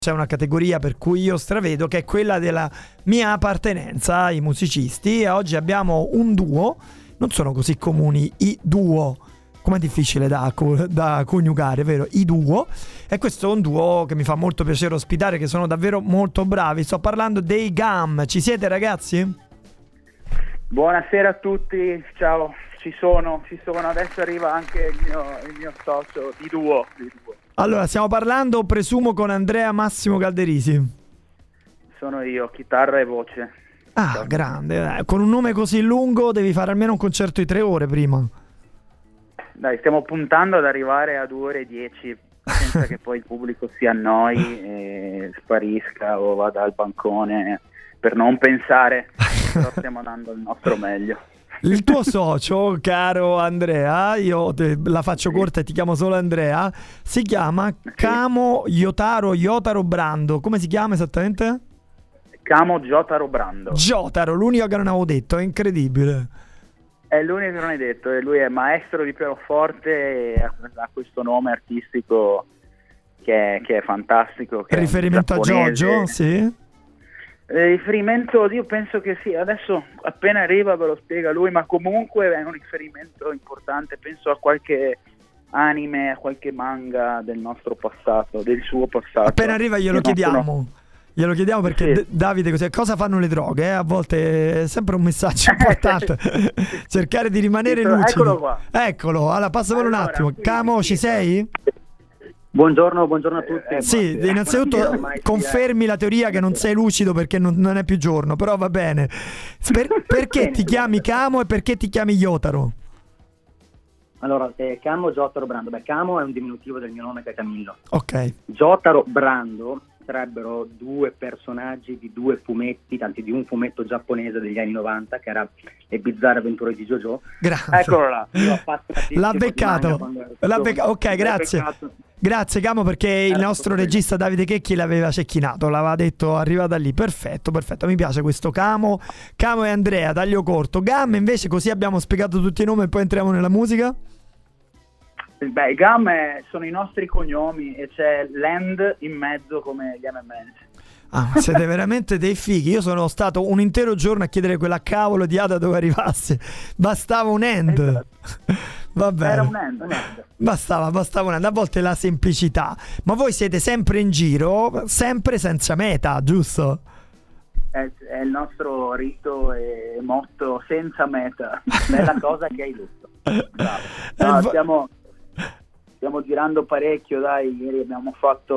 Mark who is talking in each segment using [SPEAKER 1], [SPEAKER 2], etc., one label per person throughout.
[SPEAKER 1] C'è una categoria per cui io stravedo, che è quella della mia appartenenza ai musicisti, e oggi abbiamo un duo. Non sono così comuni i duo, com'è difficile da coniugare, vero? I duo. E questo è un duo che mi fa molto piacere ospitare, che sono davvero molto bravi. Sto parlando dei Gam. Ci siete, ragazzi?
[SPEAKER 2] Buonasera a tutti, ciao, ci sono. Adesso arriva anche il mio socio di duo.
[SPEAKER 1] Allora, stiamo parlando, presumo, con Andrea Massimo Calderisi.
[SPEAKER 2] Sono io, chitarra e voce.
[SPEAKER 1] Ah, ciao. Grande. Con un nome così lungo devi fare almeno un concerto di 3 ore prima.
[SPEAKER 2] Dai, stiamo puntando ad arrivare a 2 ore e 10, senza che poi il pubblico si annoi e sparisca o vada al bancone, per non pensare, però stiamo dando il nostro meglio.
[SPEAKER 1] Il tuo socio, caro Andrea, io la faccio corta e ti chiamo solo Andrea, si chiama Camo Jotaro Brando. Come si chiama esattamente?
[SPEAKER 2] Camo Jotaro Brando.
[SPEAKER 1] Jotaro, l'unico che non avevo detto, è incredibile.
[SPEAKER 2] È l'unico che non hai detto, e lui è maestro di pianoforte e ha questo nome artistico che è fantastico. Che
[SPEAKER 1] riferimento a Giorgio, sì?
[SPEAKER 2] Riferimento, io penso che sì, adesso appena arriva ve lo spiega lui, ma comunque è un riferimento importante, penso a qualche anime, a qualche manga del nostro passato, del suo passato.
[SPEAKER 1] Appena arriva glielo chiediamo perché sì. Davide, così, cosa fanno le droghe? A volte è sempre un messaggio importante. Cercare di rimanere lucidi.
[SPEAKER 2] Eccolo qua.
[SPEAKER 1] Eccolo, allora passamelo un attimo. Camo, ci sei?
[SPEAKER 3] Buongiorno a tutti.
[SPEAKER 1] Sì, innanzitutto confermi la teoria che non sei lucido perché non è più giorno, però va bene. Perché ti chiami Camo e perché ti chiami Jotaro?
[SPEAKER 3] Allora, Camo Jotaro Brando. Beh, Camo è un diminutivo del mio nome, che è Camillo.
[SPEAKER 1] Ok.
[SPEAKER 3] Jotaro Brando sarebbero 2 personaggi di 2 fumetti, tanti di un fumetto giapponese degli anni 90 che era Le bizzarre avventure di JoJo.
[SPEAKER 1] Grazie.
[SPEAKER 2] Eccolo là.
[SPEAKER 1] L'ha beccato. Ok, grazie. Grazie Camo, perché il nostro regista Davide Checchi l'aveva cecchinato, l'aveva detto arriva da lì. Perfetto, mi piace questo Camo e Andrea, taglio corto. Gam invece, così abbiamo spiegato tutti i nomi e poi entriamo nella musica.
[SPEAKER 2] Beh, i Gam sono i nostri cognomi e c'è Land in mezzo come gli M&M's.
[SPEAKER 1] Ah, siete veramente dei fighi. Io sono stato un intero giorno a chiedere quella cavolo di Ada dove arrivasse. Bastava un end. Va bene.
[SPEAKER 2] Era un end.
[SPEAKER 1] Bastava un end. A volte la semplicità. Ma voi siete sempre in giro, sempre senza meta, giusto?
[SPEAKER 2] È il nostro rito e motto, senza meta. Bella cosa che hai detto. Bravo. No, stiamo girando parecchio, dai. Ieri abbiamo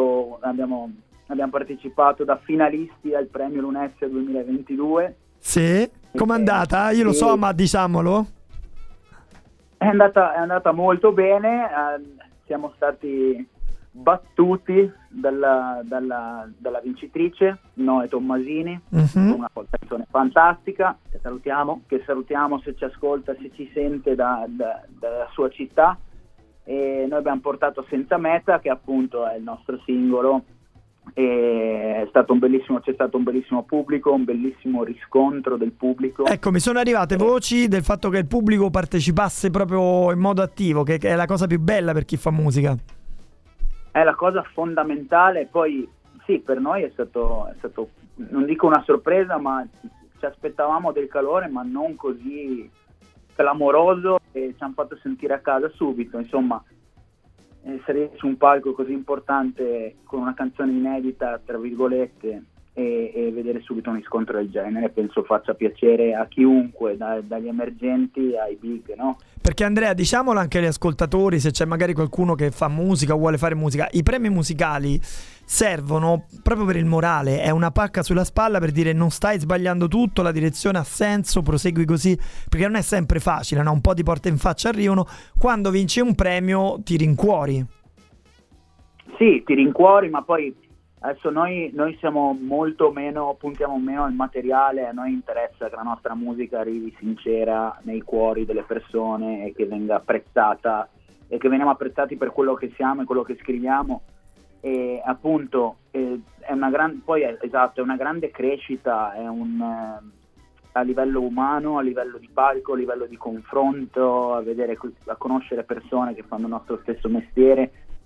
[SPEAKER 2] partecipato da finalisti al premio Lunezia 2022.
[SPEAKER 1] Sì? Com'è andata? Io lo so, ma diciamolo.
[SPEAKER 2] È andata molto bene. Siamo stati battuti dalla vincitrice Noe Tommasini, una canzone fantastica che salutiamo se ci ascolta, se ci sente dalla sua città. E noi abbiamo portato Senza Meta, che appunto è il nostro singolo, e c'è stato un bellissimo pubblico, un bellissimo riscontro del pubblico.
[SPEAKER 1] Ecco, mi sono arrivate voci del fatto che il pubblico partecipasse proprio in modo attivo, che è la cosa più bella per chi fa musica.
[SPEAKER 2] È la cosa fondamentale. Poi sì, per noi è stato non dico una sorpresa, ma ci aspettavamo del calore, ma non così clamoroso, e ci hanno fatto sentire a casa subito. Insomma, essere su un palco così importante con una canzone inedita, tra virgolette, e vedere subito un riscontro del genere penso faccia piacere a chiunque, dagli emergenti ai big, no?
[SPEAKER 1] Perché Andrea, diciamolo anche agli ascoltatori, se c'è magari qualcuno che fa musica o vuole fare musica, i premi musicali servono proprio per il morale, è una pacca sulla spalla per dire non stai sbagliando tutto, la direzione ha senso, prosegui così, perché non è sempre facile, no? Un po' di porte in faccia arrivano, quando vinci un premio ti rincuori.
[SPEAKER 2] Sì, ti rincuori, ma poi adesso noi siamo puntiamo meno al materiale. A noi interessa che la nostra musica arrivi sincera nei cuori delle persone e che venga apprezzata, e che veniamo apprezzati per quello che siamo e quello che scriviamo. E appunto è una grande crescita, a livello umano, a livello di palco, a livello di confronto, a conoscere persone che fanno il nostro stesso mestiere.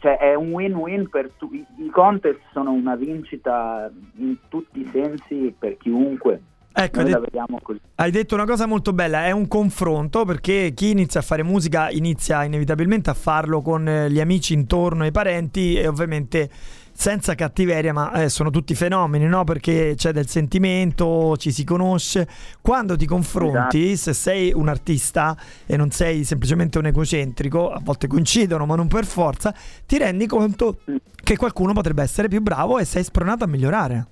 [SPEAKER 2] cioè è un win-win per tutti. I contest sono una vincita in tutti i sensi per chiunque.
[SPEAKER 1] Ecco,
[SPEAKER 2] Noi la vediamo così.
[SPEAKER 1] Hai detto una cosa molto bella, è un confronto, perché chi inizia a fare musica inizia inevitabilmente a farlo con gli amici intorno ai parenti, e ovviamente senza cattiveria, ma sono tutti fenomeni, no? Perché c'è del sentimento, ci si conosce. Quando ti confronti,
[SPEAKER 2] esatto,
[SPEAKER 1] se sei un artista e non sei semplicemente un egocentrico, a volte coincidono ma non per forza, ti rendi conto che qualcuno potrebbe essere più bravo e sei spronato a migliorare.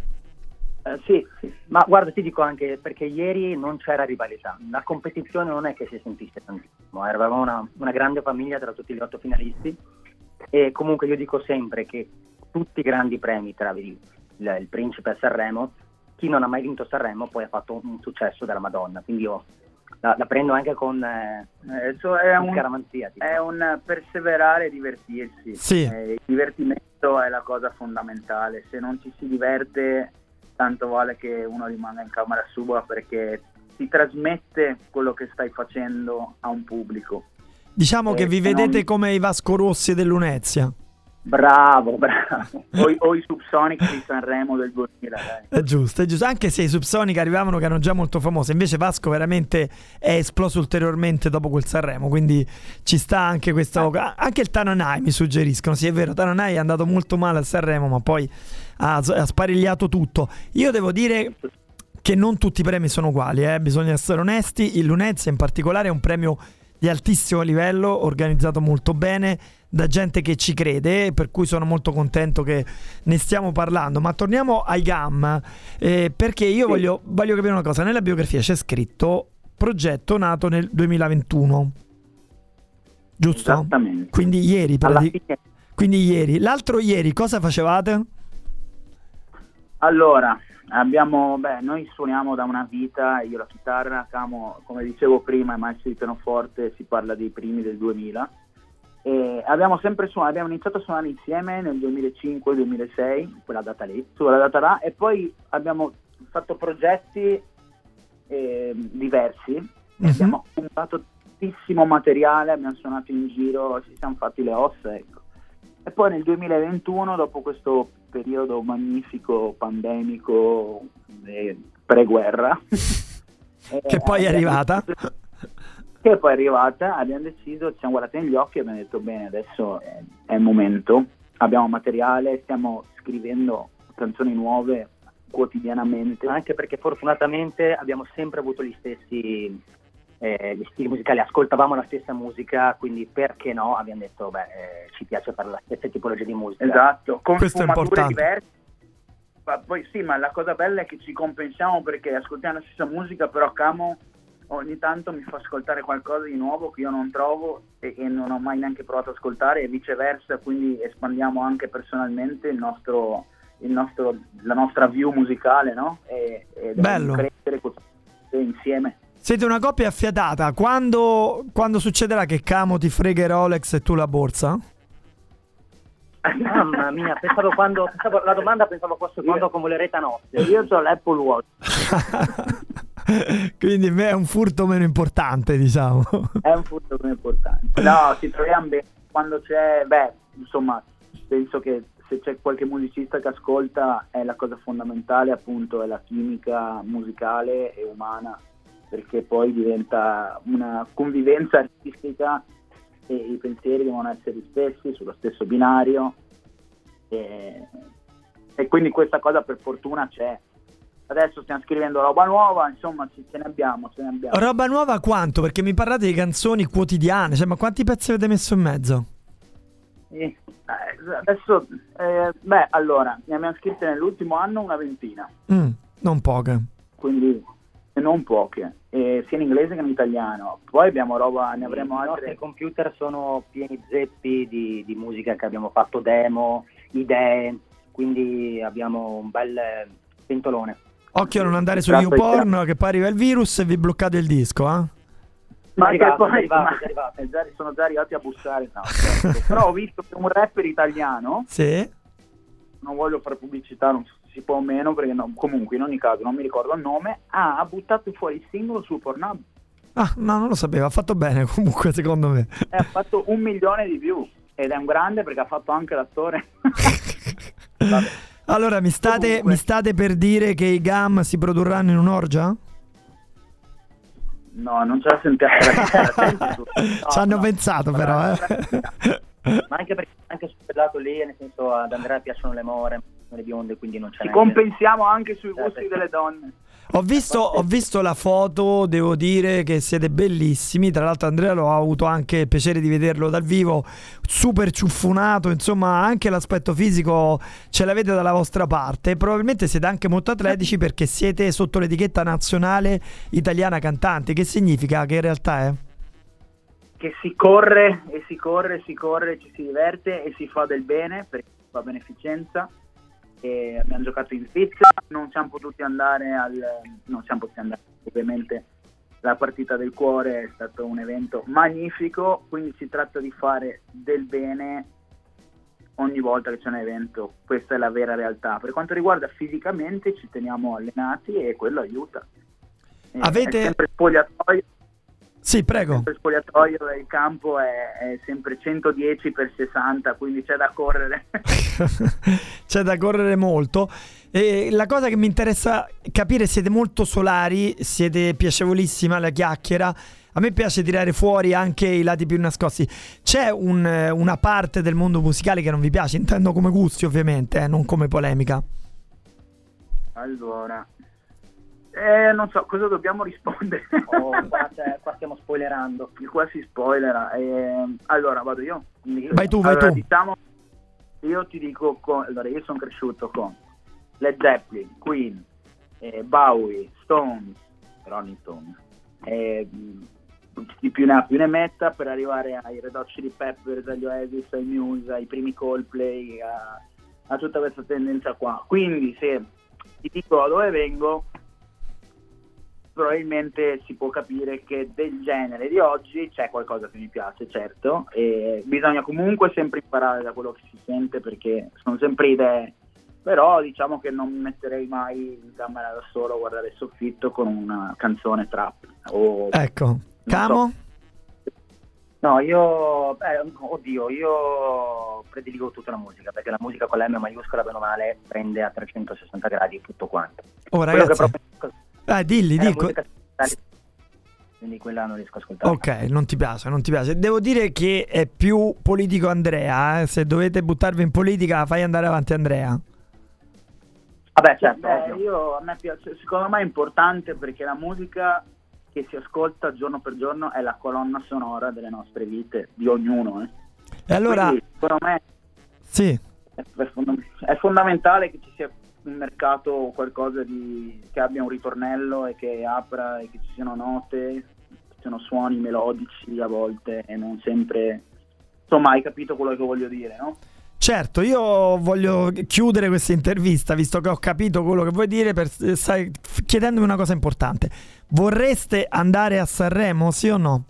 [SPEAKER 3] Sì, ma guarda, ti dico anche perché ieri non c'era rivalità, la competizione non è che si sentisse tantissimo, eravamo una grande famiglia tra tutti gli 8 finalisti, e comunque io dico sempre che tutti i grandi premi, tra il Principe a Sanremo, chi non ha mai vinto Sanremo poi ha fatto un successo della Madonna, quindi io la prendo anche con scaramanzia.
[SPEAKER 2] È un perseverare e divertirsi.
[SPEAKER 1] Sì.
[SPEAKER 2] Il divertimento è la cosa fondamentale, se non ci si diverte tanto vale che uno rimanga in camera sua, perché ti trasmette quello che stai facendo a un pubblico.
[SPEAKER 1] Diciamo che vi vedete come i Vasco Rossi dell'Unezia.
[SPEAKER 2] Bravo. o i Subsonica di Sanremo del 2000.
[SPEAKER 1] È giusto. Anche se i Subsonica arrivavano che erano già molto famosi, invece Vasco veramente è esploso ulteriormente dopo quel Sanremo, quindi ci sta anche questo. Anche il Tananai mi suggeriscono, sì è vero, Tananai è andato molto male al Sanremo, ma poi ha sparigliato tutto. Io devo dire che non tutti i premi sono uguali, bisogna essere onesti. Il Lunezia in particolare è un premio di altissimo livello, organizzato molto bene da gente che ci crede, per cui sono molto contento che ne stiamo parlando. Ma torniamo ai GAM, perché io voglio capire una cosa. Nella biografia c'è scritto progetto nato nel 2021, giusto?
[SPEAKER 2] Esattamente.
[SPEAKER 1] Quindi ieri,
[SPEAKER 2] Quindi
[SPEAKER 1] ieri. L'altro ieri cosa facevate?
[SPEAKER 2] Allora, noi suoniamo da una vita, io la chitarra, Camo, come dicevo prima, il maestro di pianoforte, si parla dei primi del 2000, e abbiamo iniziato a suonare insieme nel 2005-2006,
[SPEAKER 3] quella data lì,
[SPEAKER 2] sulla data là, e poi abbiamo fatto progetti diversi, abbiamo accumulato tantissimo materiale, abbiamo suonato in giro, ci siamo fatti le ossa, ecco. E poi nel 2021, dopo questo periodo magnifico, pandemico, pre-guerra,
[SPEAKER 1] che poi è arrivata,
[SPEAKER 2] abbiamo deciso, ci siamo guardati negli occhi e abbiamo detto bene, adesso è il momento, abbiamo materiale, stiamo scrivendo canzoni nuove quotidianamente.
[SPEAKER 3] Anche perché fortunatamente abbiamo sempre avuto gli stili musicali, ascoltavamo la stessa musica, quindi perché no, abbiamo detto ci piace fare la stessa tipologia di musica.
[SPEAKER 2] Esatto, con
[SPEAKER 1] questo
[SPEAKER 2] sfumature diverse. Ma poi sì, ma la cosa bella è che ci compensiamo, perché ascoltiamo la stessa musica, però Camo ogni tanto mi fa ascoltare qualcosa di nuovo che io non trovo e non ho mai neanche provato ad ascoltare, e viceversa, quindi espandiamo anche personalmente la nostra view musicale, no? E
[SPEAKER 1] bello
[SPEAKER 2] crescere insieme.
[SPEAKER 1] Siete una coppia affiatata. Quando succederà che Camo ti frega Rolex e tu la borsa?
[SPEAKER 3] Mamma mia, pensavo la domanda pensavo fosse quando convolerete a notte.
[SPEAKER 2] Io ho l'Apple Watch.
[SPEAKER 1] Quindi è un furto meno importante, diciamo.
[SPEAKER 2] È un furto meno importante. No, ci troviamo bene. Quando c'è, insomma, penso che se c'è qualche musicista che ascolta, è la cosa fondamentale, appunto, è la chimica musicale e umana, perché poi diventa una convivenza artistica e i pensieri devono essere gli stessi, sullo stesso binario, e quindi questa cosa per fortuna c'è. Adesso stiamo scrivendo roba nuova, insomma ce ne abbiamo.
[SPEAKER 1] Roba nuova quanto? Perché mi parlate di canzoni quotidiane, ma quanti pezzi avete messo in mezzo?
[SPEAKER 2] Adesso, allora, ne abbiamo scritte nell'ultimo anno una ventina.
[SPEAKER 1] Non poche.
[SPEAKER 2] Quindi non poche, sia in inglese che in italiano. Poi abbiamo roba, ne avremo altre.
[SPEAKER 3] I nostri computer sono pieni zeppi di musica che abbiamo fatto, demo, idee, quindi abbiamo un bel pentolone.
[SPEAKER 1] Occhio a non andare su YouPorn, che poi arriva il virus e vi bloccate il disco,
[SPEAKER 2] Ma sono già arrivati a bussare, no, certo. Però ho visto che un rapper italiano,
[SPEAKER 1] sì,
[SPEAKER 2] non voglio fare pubblicità, non si può o meno, perché comunque in ogni caso non mi ricordo il nome, ha buttato fuori il singolo su Pornhub.
[SPEAKER 1] No, non lo sapevo, ha fatto bene comunque secondo me.
[SPEAKER 2] Ha fatto 1 milione di view. ed è un grande perché ha fatto anche l'attore.
[SPEAKER 1] Allora, mi state per dire che i GAM si produrranno in un'orgia?
[SPEAKER 2] No, non ce la sentiamo.
[SPEAKER 1] Ci hanno pensato però.
[SPEAKER 3] Ma anche perché anche su quel lato lì, nel senso, ad Andrea piacciono le more, le bionde, quindi non c'è
[SPEAKER 2] Ci compensiamo anche sui gusti delle donne.
[SPEAKER 1] Ho visto la foto, devo dire che siete bellissimi. Tra l'altro Andrea l'ho avuto anche il piacere di vederlo dal vivo, super ciuffunato, insomma anche l'aspetto fisico ce l'avete dalla vostra parte. Probabilmente siete anche molto atletici perché siete sotto l'etichetta nazionale italiana cantanti. Che significa? Che in realtà è?
[SPEAKER 2] Che si corre e si corre, ci si diverte e si fa del bene perché fa beneficenza. E abbiamo giocato in Svizzera, non siamo potuti andare ovviamente la partita del cuore è stato un evento magnifico, quindi si tratta di fare del bene ogni volta che c'è un evento, questa è la vera realtà. Per quanto riguarda fisicamente ci teniamo allenati e quello aiuta.
[SPEAKER 1] Avete
[SPEAKER 2] è sempre spogliatoio.
[SPEAKER 1] Sì, prego.
[SPEAKER 2] Sempre spogliatoio, il campo è sempre 110x60, quindi c'è da correre.
[SPEAKER 1] C'è da correre molto. E la cosa che mi interessa capire, siete molto solari, siete piacevolissima la chiacchiera. A me piace tirare fuori anche i lati più nascosti. C'è una parte del mondo musicale che non vi piace? Intendo come gusti ovviamente, non come polemica.
[SPEAKER 2] Allora... non so cosa dobbiamo rispondere.
[SPEAKER 3] Qua stiamo spoilerando.
[SPEAKER 2] Qua si spoilera. Allora vado io.
[SPEAKER 1] Vai tu.
[SPEAKER 2] Diciamo, io ti dico, allora io sono cresciuto con Led Zeppelin, Queen, Bowie, Stones, Rolling Stones, chi più ne ha più ne metta, per arrivare ai Red Hot Chili Peppers, agli Oasis, ai Muse, ai primi Coldplay, a tutta questa tendenza qua. Quindi se ti dico da dove vengo, probabilmente si può capire che del genere di oggi c'è qualcosa che mi piace, certo, e bisogna comunque sempre imparare da quello che si sente perché sono sempre idee, però diciamo che non mi metterei mai in camera da solo a guardare il soffitto con una canzone trap o...
[SPEAKER 1] Ecco, Camo?
[SPEAKER 3] No, io prediligo tutta la musica, perché la musica con la M maiuscola, bene o male, prende a 360 gradi tutto quanto.
[SPEAKER 1] Oh ragazzi... dilli.
[SPEAKER 3] Quindi quella non riesco a ascoltare.
[SPEAKER 1] Ok, non ti piace. Devo dire che è più politico Andrea, Se dovete buttarvi in politica fai andare avanti Andrea.
[SPEAKER 3] Vabbè, certo.
[SPEAKER 2] A me piace, secondo me è importante perché la musica che si ascolta giorno per giorno è la colonna sonora delle nostre vite, di ognuno.
[SPEAKER 1] E allora...
[SPEAKER 2] Quindi, secondo me
[SPEAKER 1] sì.
[SPEAKER 2] È fondamentale che ci sia un mercato o qualcosa che abbia un ritornello e che apra e che ci siano note, ci siano suoni melodici a volte e non sempre, insomma, hai capito quello che voglio dire, no?
[SPEAKER 1] Certo, io voglio chiudere questa intervista, visto che ho capito quello che vuoi dire, chiedendomi una cosa importante. Vorreste andare a Sanremo, sì o no?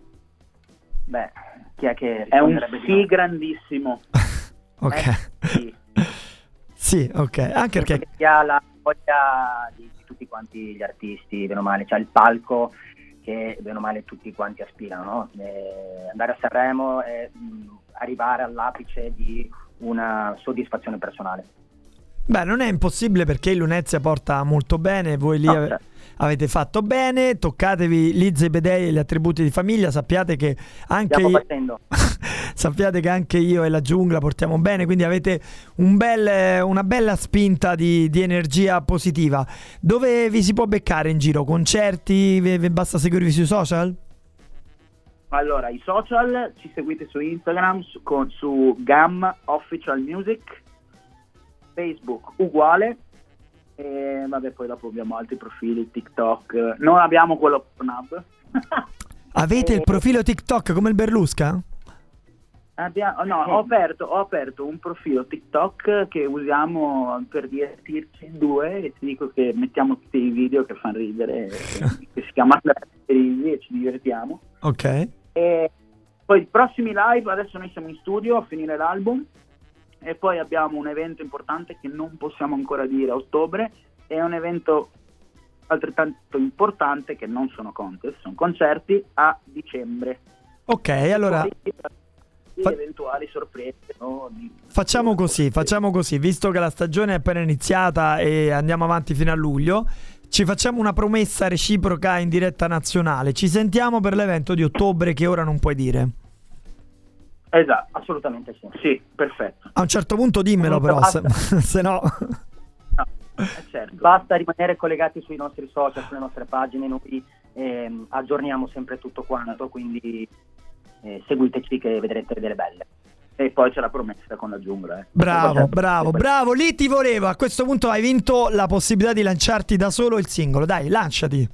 [SPEAKER 3] Beh, chi è che
[SPEAKER 2] è un sì grandissimo.
[SPEAKER 1] Ok.
[SPEAKER 2] Sì.
[SPEAKER 1] Sì, ok, anche perché
[SPEAKER 3] chi ha la voglia di tutti quanti gli artisti, bene o male, c'è il palco che bene o male tutti quanti aspirano, no? Andare a Sanremo è arrivare all'apice di una soddisfazione personale.
[SPEAKER 1] Beh, non è impossibile perché il Lunezia porta molto bene, voi lì avete fatto bene, toccatevi Liz e Bedei e gli attributi di famiglia, sappiate che anche sappiate che anche io e la giungla portiamo bene, quindi avete una bella spinta di energia positiva. Dove vi si può beccare in giro? Concerti? Basta seguirvi sui social?
[SPEAKER 2] Allora, i social ci seguite su Instagram, su GAM Official Music, Facebook uguale, e vabbè, poi dopo abbiamo altri profili, TikTok, non abbiamo quello Pornhub.
[SPEAKER 1] Avete il profilo TikTok come il Berlusca?
[SPEAKER 2] Ho aperto un profilo TikTok che usiamo per divertirci in due, e ti dico che mettiamo tutti i video che fanno ridere, che si chiama e ci divertiamo.
[SPEAKER 1] Ok.
[SPEAKER 2] E poi i prossimi live, adesso noi siamo in studio a finire l'album e poi abbiamo un evento importante che non possiamo ancora dire a ottobre, e un evento altrettanto importante che non sono contest, sono concerti, a dicembre.
[SPEAKER 1] Ok, allora
[SPEAKER 2] eventuali sorprese, no?
[SPEAKER 1] Facciamo così, visto che la stagione è appena iniziata e andiamo avanti fino a luglio, ci facciamo una promessa reciproca in diretta nazionale. Ci sentiamo per l'evento di ottobre che ora non puoi dire.
[SPEAKER 2] Esatto, assolutamente sì. Sì, perfetto.
[SPEAKER 1] A un certo punto dimmelo però, se no...
[SPEAKER 2] No, certo.
[SPEAKER 3] Basta rimanere collegati sui nostri social, sulle nostre pagine, noi aggiorniamo sempre tutto quanto, quindi seguiteci che vedrete delle belle.
[SPEAKER 2] E poi c'è la promessa con la giungla.
[SPEAKER 1] Bravo, lì ti volevo. A questo punto hai vinto la possibilità di lanciarti da solo il singolo. Dai, lanciati.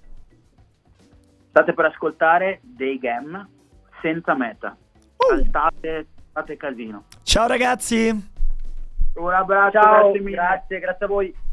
[SPEAKER 2] State per ascoltare dei Gem senza meta. Saltate casino.
[SPEAKER 1] Ciao ragazzi.
[SPEAKER 2] Un abbraccio,
[SPEAKER 3] Ciao,
[SPEAKER 2] grazie mille.
[SPEAKER 3] grazie a voi.